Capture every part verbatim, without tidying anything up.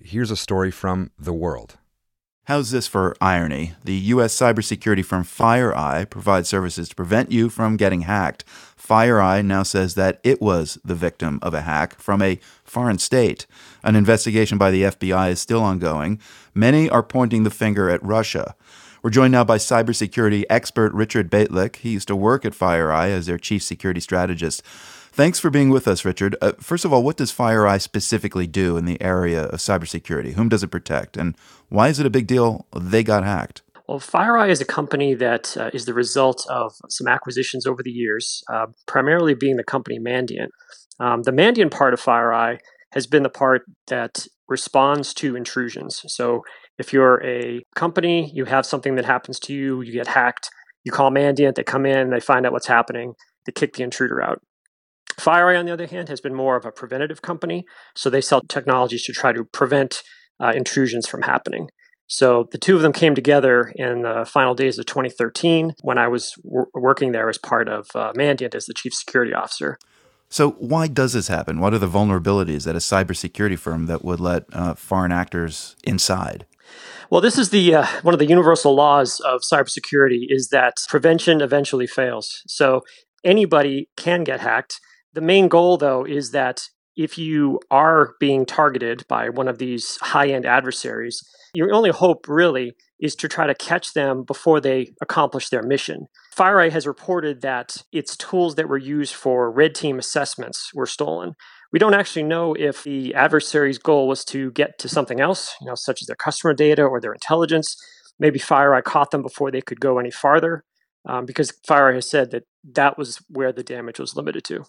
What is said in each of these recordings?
here's a story from The World. How's this for irony? The U S cybersecurity firm FireEye provides services to prevent you from getting hacked. FireEye now says that it was the victim of a hack from a foreign state. An investigation by the F B I is still ongoing. Many are pointing the finger at Russia. We're joined now by cybersecurity expert Richard Bejtlich. He used to work at FireEye as their chief security strategist. Thanks for being with us, Richard. Uh, first of all, what does FireEye specifically do in the area of cybersecurity? Whom does it protect? And why is it a big deal they got hacked? Well, FireEye is a company that uh, is the result of some acquisitions over the years, uh, primarily being the company Mandiant. Um, the Mandiant part of FireEye has been the part that responds to intrusions. So if you're a company, you have something that happens to you, you get hacked, you call Mandiant, they come in, they find out what's happening, they kick the intruder out. FireEye, on the other hand, has been more of a preventative company. So they sell technologies to try to prevent uh, intrusions from happening. So the two of them came together in the final days of twenty thirteen when I was w- working there as part of uh, Mandiant as the chief security officer. So why does this happen? What are the vulnerabilities at a cybersecurity firm that would let uh, foreign actors inside? Well, this is the uh, one of the universal laws of cybersecurity is that prevention eventually fails. So anybody can get hacked. The main goal, though, is that if you are being targeted by one of these high-end adversaries, your only hope really is to try to catch them before they accomplish their mission. FireEye has reported that its tools that were used for red team assessments were stolen. We don't actually know if the adversary's goal was to get to something else, you know, such as their customer data or their intelligence. Maybe FireEye caught them before they could go any farther, um, because FireEye has said that that was where the damage was limited to.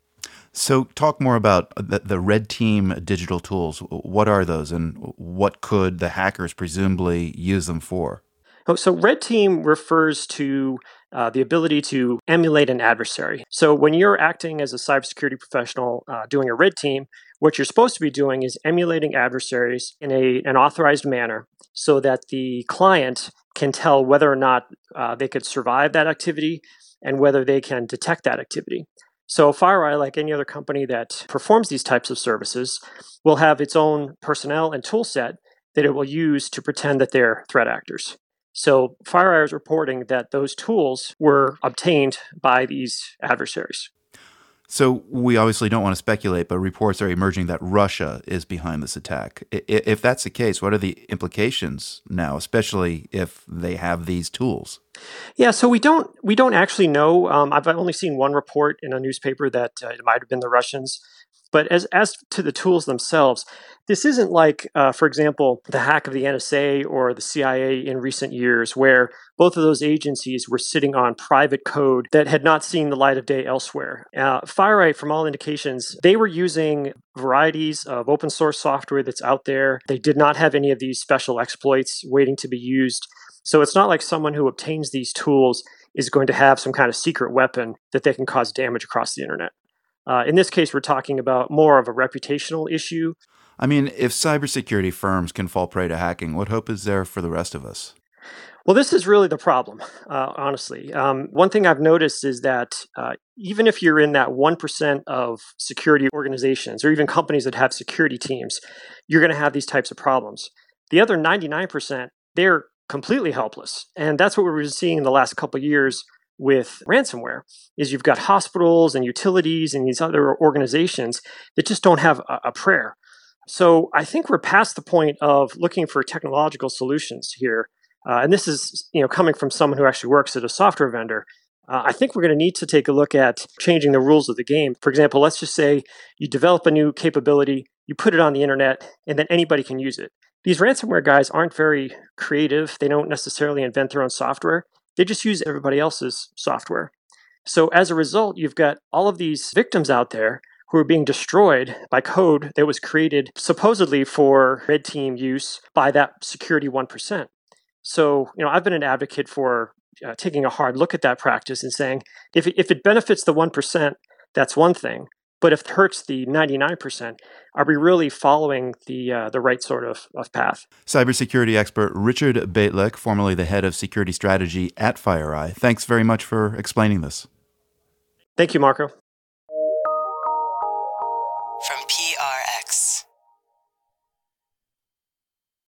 So talk more about the, the red team digital tools. What are those and what could the hackers presumably use them for? Oh, so red team refers to uh, the ability to emulate an adversary. So when you're acting as a cybersecurity professional uh, doing a red team, what you're supposed to be doing is emulating adversaries in a, an authorized manner so that the client can tell whether or not uh, they could survive that activity and whether they can detect that activity. So FireEye, like any other company that performs these types of services, will have its own personnel and tool set that it will use to pretend that they're threat actors. So FireEye is reporting that those tools were obtained by these adversaries. So we obviously don't want to speculate, but reports are emerging that Russia is behind this attack. If that's the case, what are the implications now, especially if they have these tools? Yeah, so we don't we don't actually know. Um, I've only seen one report in a newspaper that uh, it might have been the Russians. But as as to the tools themselves, this isn't like, uh, for example, the hack of the N S A or the C I A in recent years, where both of those agencies were sitting on private code that had not seen the light of day elsewhere. Uh, FireEye, from all indications, they were using varieties of open source software that's out there. They did not have any of these special exploits waiting to be used. So it's not like someone who obtains these tools is going to have some kind of secret weapon that they can cause damage across the internet. Uh, in this case, we're talking about more of a reputational issue. I mean, if cybersecurity firms can fall prey to hacking, what hope is there for the rest of us? Well, this is really the problem, uh, honestly. Um, one thing I've noticed is that uh, even if you're in that one percent of security organizations or even companies that have security teams, you're going to have these types of problems. The other ninety-nine percent, they're completely helpless. And that's what we've been seeing in the last couple of years with ransomware, is you've got hospitals and utilities and these other organizations that just don't have a, a prayer. So I think we're past the point of looking for technological solutions here. Uh, and this is, you know, coming from someone who actually works at a software vendor. Uh, I think we're going to need to take a look at changing the rules of the game. For example, let's just say you develop a new capability, you put it on the internet, and then anybody can use it. These ransomware guys aren't very creative. They don't necessarily invent their own software. They just use everybody else's software. So as a result, you've got all of these victims out there who are being destroyed by code that was created supposedly for red team use by that security one percent. So, you know, I've been an advocate for uh, taking a hard look at that practice and saying, if it, if it benefits the one percent, that's one thing. But if it hurts the ninety-nine percent, are we really following the uh, the right sort of, of path? Cybersecurity expert Richard Bejtlich, formerly the head of security strategy at FireEye. Thanks very much for explaining this. Thank you, Marco.